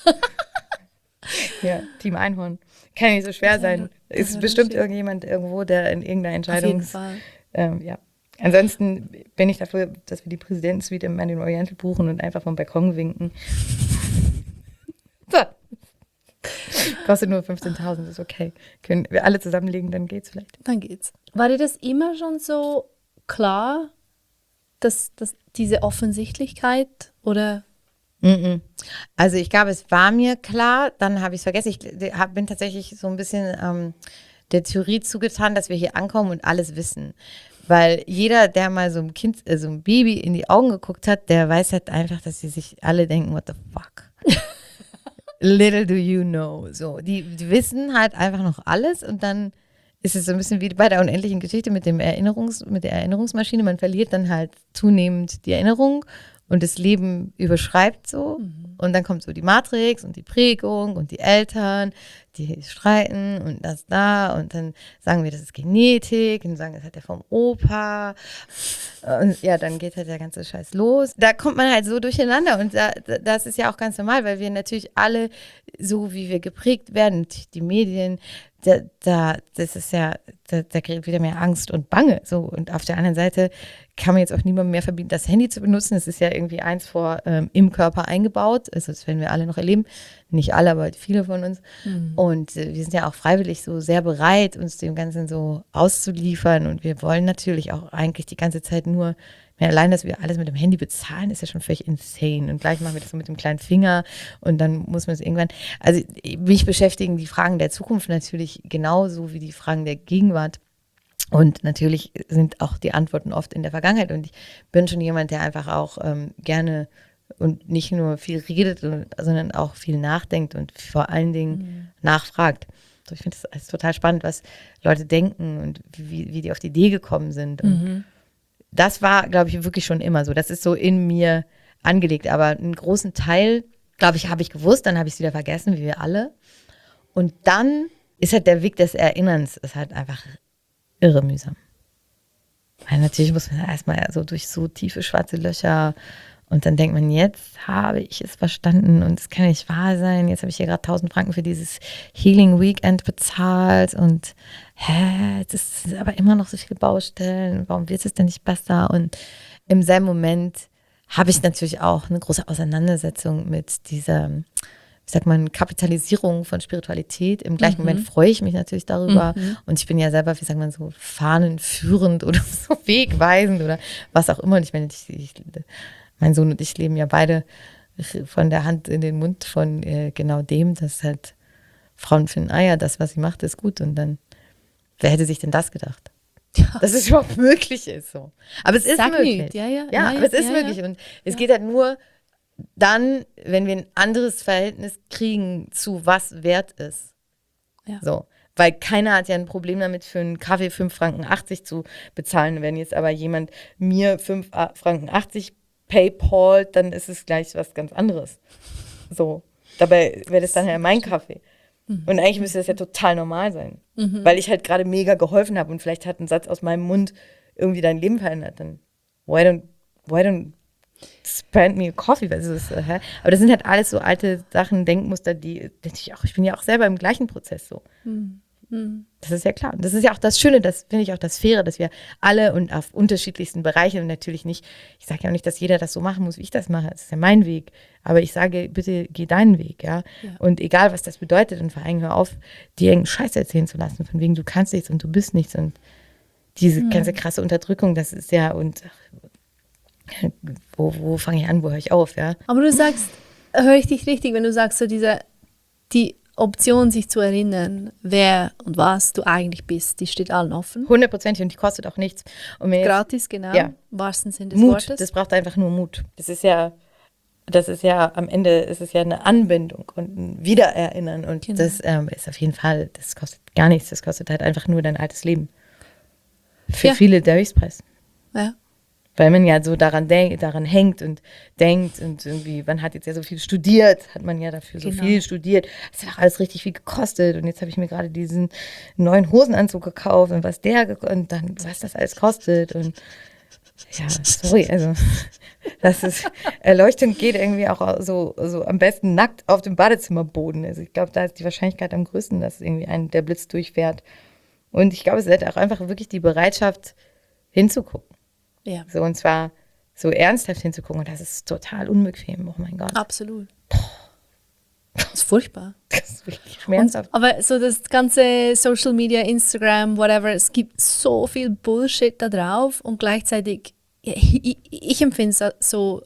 Ja, Team Einhorn. Kann ja nicht so schwer Das wäre- sein. das Ist wäre bestimmt schön. irgendjemand irgendwo, der in irgendeiner Auf jeden Entscheidung. Fall. Ähm, ja. Ansonsten bin ich dafür, dass wir die Präsidentensuite im Mandarin Oriental buchen und einfach vom Balkon winken. So. Kostet nur fünfzehntausend, ist okay. Können wir alle zusammenlegen, dann geht's vielleicht. Dann geht's. War dir das immer schon so klar, dass, dass diese Offensichtlichkeit oder Mhm. Also ich glaube, es war mir klar, dann habe ich es vergessen. Ich hab, bin tatsächlich so ein bisschen ähm, der Theorie zugetan, dass wir hier ankommen und alles wissen. Weil jeder, der mal so ein Kind, äh, so ein Baby in die Augen geguckt hat, der weiß halt einfach, dass sie sich alle denken, what the fuck? Little do you know. So, die, die wissen halt einfach noch alles und dann ist es so ein bisschen wie bei der unendlichen Geschichte mit dem Erinnerungs, mit der Erinnerungsmaschine. Man verliert dann halt zunehmend die Erinnerung und das Leben überschreibt so. Mhm. Und dann kommt so die Matrix und die Prägung und die Eltern, die streiten und das da. Und dann sagen wir, das ist Genetik. Und sagen, das hat der vom Opa. Und ja, dann geht halt der ganze Scheiß los. Da kommt man halt so durcheinander. Und da, das ist ja auch ganz normal, weil wir natürlich alle, so wie wir geprägt werden, die Medien, Da, da, das ist ja, da, da kriegt wieder mehr Angst und Bange. So. Und auf der anderen Seite kann man jetzt auch niemandem mehr verbieten, das Handy zu benutzen. Es ist ja irgendwie eins vor ähm, im Körper eingebaut. Also das werden wir alle noch erleben. Nicht alle, aber viele von uns. Mhm. Und äh, wir sind ja auch freiwillig so sehr bereit, uns dem Ganzen so auszuliefern. Und wir wollen natürlich auch eigentlich die ganze Zeit nur, ja, allein, dass wir alles mit dem Handy bezahlen, ist ja schon völlig insane. Und gleich machen wir das so mit dem kleinen Finger und dann muss man es irgendwann, also mich beschäftigen die Fragen der Zukunft natürlich genauso wie die Fragen der Gegenwart. Und natürlich sind auch die Antworten oft in der Vergangenheit. Und ich bin schon jemand, der einfach auch ähm, gerne und nicht nur viel redet, sondern auch viel nachdenkt und vor allen Dingen mhm. nachfragt. So, ich finde das total spannend, was Leute denken und wie, wie die auf die Idee gekommen sind. Und mhm. das war, glaube ich, wirklich schon immer so. Das ist so in mir angelegt. Aber einen großen Teil, glaube ich, habe ich gewusst. Dann habe ich es wieder vergessen, wie wir alle. Und dann ist halt der Weg des Erinnerns ist halt einfach irre mühsam. Weil natürlich muss man erstmal so durch so tiefe schwarze Löcher und dann denkt man, jetzt habe ich es verstanden und es kann nicht wahr sein. Jetzt habe ich hier gerade tausend Franken für dieses Healing Weekend bezahlt und hä, das sind aber immer noch so viele Baustellen. Warum wird es denn nicht besser? Und im selben Moment habe ich natürlich auch eine große Auseinandersetzung mit dieser, ich sag mal, Kapitalisierung von Spiritualität. Im gleichen mhm. Moment freue ich mich natürlich darüber. Mhm. Und ich bin ja selber, wie sagt man so, fahnenführend oder so wegweisend oder was auch immer. Und ich meine, ich, ich, mein Sohn und ich leben ja beide von der Hand in den Mund von äh, genau dem, dass halt Frauen finden, ah ja, das, was sie macht, ist gut. Und dann, wer hätte sich denn das gedacht? Ja. Dass es überhaupt möglich ist. So. Aber es ist Sag möglich. Nicht. Ja, ja, ja, ja, aber es ist ja, möglich. Ja. Und es ja. geht halt nur dann, wenn wir ein anderes Verhältnis kriegen zu was wert ist. Ja. So. Weil keiner hat ja ein Problem damit, für einen Kaffee fünf Franken achtzig zu bezahlen. Wenn jetzt aber jemand mir fünf Franken achtzig PayPal, dann ist es gleich was ganz anderes. So. Dabei wäre das dann ja mein Kaffee. Mhm. Und eigentlich müsste das ja total normal sein. Mhm. Weil ich halt gerade mega geholfen habe und vielleicht hat ein Satz aus meinem Mund irgendwie dein Leben verändert. Dann why don't, why don't spend me a coffee? Weil das, äh, hä? Aber das sind halt alles so alte Sachen, Denkmuster, die, die ich auch, ich bin ja auch selber im gleichen Prozess so. Mhm. Das ist ja klar. Und das ist ja auch das Schöne, das finde ich auch das Faire, dass wir alle und auf unterschiedlichsten Bereichen und natürlich nicht, ich sage ja auch nicht, dass jeder das so machen muss, wie ich das mache. Das ist ja mein Weg. Aber ich sage, bitte geh deinen Weg, ja. ja. Und egal, was das bedeutet, und vor allem hör auf, dir irgendeinen Scheiß erzählen zu lassen, von wegen, du kannst nichts und du bist nichts. Und diese mhm. ganze krasse Unterdrückung, das ist ja, und wo, wo fange ich an, wo höre ich auf, ja. Aber du sagst, höre ich dich richtig, wenn du sagst, so diese, die Option, sich zu erinnern, wer und was du eigentlich bist, die steht allen offen. Hundertprozentig und die kostet auch nichts. Und jetzt, gratis, genau, ja. im wahrsten Sinne des Mut, Wortes. Das braucht einfach nur Mut. Das ist ja, das ist ja, am Ende ist es ja eine Anbindung und ein Wiedererinnern und genau. das ähm, ist auf jeden Fall, das kostet gar nichts, das kostet halt einfach nur dein altes Leben. Für ja. viele der Höchstpreis. Ja. Weil man ja so daran, denk, daran hängt und denkt und irgendwie, man hat jetzt ja so viel studiert, hat man ja dafür genau. so viel studiert. Das hat auch alles richtig viel gekostet und jetzt habe ich mir gerade diesen neuen Hosenanzug gekauft und was der, und dann, was das alles kostet und ja, sorry, also das ist, Erleuchtung geht irgendwie auch so, so am besten nackt auf dem Badezimmerboden. Also ich glaube, da ist die Wahrscheinlichkeit am größten, dass irgendwie ein, der Blitz durchfährt. Und ich glaube, es ist auch einfach wirklich die Bereitschaft hinzugucken. Ja. So, und zwar so ernsthaft hinzugucken. Und das ist total unbequem. Oh mein Gott. Absolut. Das ist furchtbar. Das ist wirklich schmerzhaft. Und, aber so das ganze Social Media, Instagram, whatever, es gibt so viel Bullshit da drauf und gleichzeitig, ja, ich, ich empfinde es so,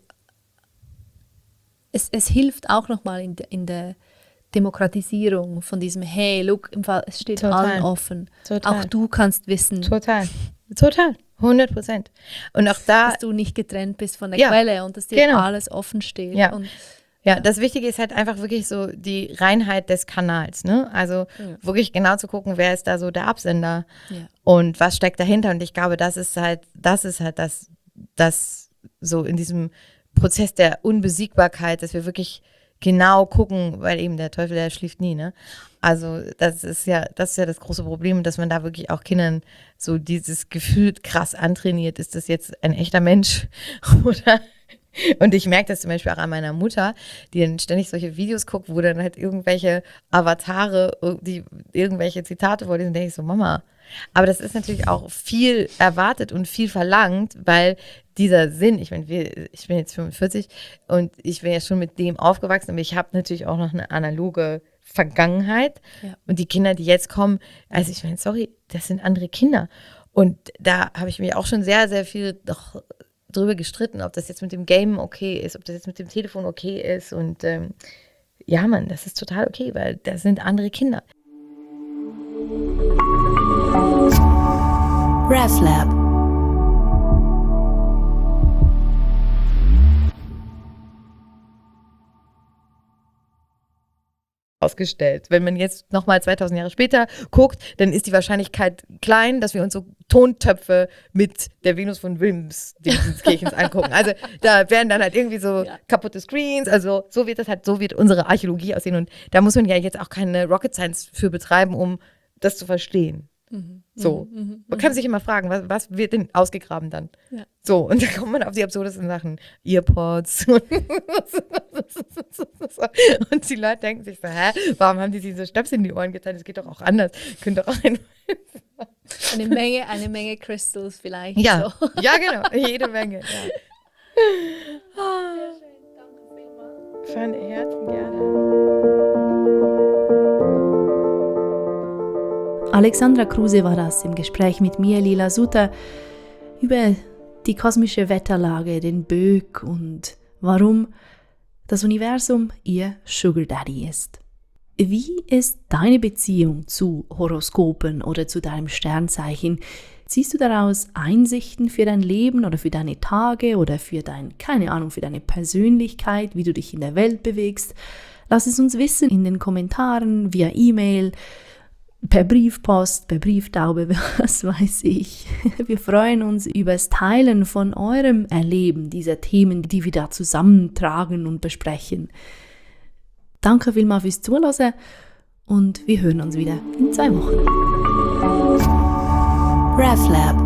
es, es hilft auch nochmal in, de, in der Demokratisierung von diesem, hey, look, im Fall, es steht Total. allen offen. Total. Auch du kannst wissen. Total. Total. hundert Prozent. Und auch da, dass du nicht getrennt bist von der ja, Quelle und dass dir genau. alles offen steht. Ja. Und, ja, das Wichtige ist halt einfach wirklich so die Reinheit des Kanals, ne? Also ja. wirklich genau zu gucken, wer ist da so der Absender ja. und was steckt dahinter. Und ich glaube, das ist halt, das ist halt das, das so in diesem Prozess der Unbesiegbarkeit, dass wir wirklich genau gucken, weil eben der Teufel, der schläft nie, ne? Also das ist ja, das ist ja das große Problem, dass man da wirklich auch Kindern so dieses Gefühl krass antrainiert, ist das jetzt ein echter Mensch oder? Und ich merke das zum Beispiel auch an meiner Mutter, die dann ständig solche Videos guckt, wo dann halt irgendwelche Avatare, die irgendwelche Zitate vorlesen, denke ich so, Mama. Aber das ist natürlich auch viel erwartet und viel verlangt, weil dieser Sinn, ich meine, wir, ich bin jetzt fünfundvierzig und ich bin ja schon mit dem aufgewachsen, aber ich habe natürlich auch noch eine analoge Vergangenheit. Ja. Und die Kinder, die jetzt kommen, also ich meine, sorry, das sind andere Kinder. Und da habe ich mich auch schon sehr, sehr viel doch drüber gestritten, ob das jetzt mit dem Game okay ist, ob das jetzt mit dem Telefon okay ist. Und ähm, ja, Mann, das ist total okay, weil das sind andere Kinder. RefLab. Ausgestellt. Wenn man jetzt nochmal zweitausend Jahre später guckt, dann ist die Wahrscheinlichkeit klein, dass wir uns so Tontöpfe mit der Venus von Wilhelmskirchens angucken. Also da werden dann halt irgendwie so ja. kaputte Screens, also so wird das halt, so wird unsere Archäologie aussehen und da muss man ja jetzt auch keine Rocket Science für betreiben, um das zu verstehen. Mhm. So. Mhm. Man kann sich immer fragen, was, was wird denn ausgegraben dann? Ja. So, und da kommt man auf die absurdesten Sachen. Earpods. Und die Leute denken sich so, hä, warum haben die diese Stöpsel in die Ohren getan? Das geht doch auch anders. Könnt doch ein eine Menge, eine Menge Crystals vielleicht. Ja, so. Ja, genau, jede Menge. Ja. Sehr schön, danke vielmals. Von Herzen gerne. Alexandra Kruse war das im Gespräch mit mir, Lila Suter, über die kosmische Wetterlage, den Böck und warum das Universum ihr Sugar Daddy ist. Wie ist deine Beziehung zu Horoskopen oder zu deinem Sternzeichen? Ziehst du daraus Einsichten für dein Leben oder für deine Tage oder für dein, keine Ahnung, für deine Persönlichkeit, wie du dich in der Welt bewegst? Lass es uns wissen in den Kommentaren, via E-Mail, per Briefpost, per Brieftaube, was weiß ich. Wir freuen uns über das Teilen von eurem Erleben dieser Themen, die wir da zusammentragen und besprechen. Danke vielmals fürs Zuhören und wir hören uns wieder in zwei Wochen. RefLab.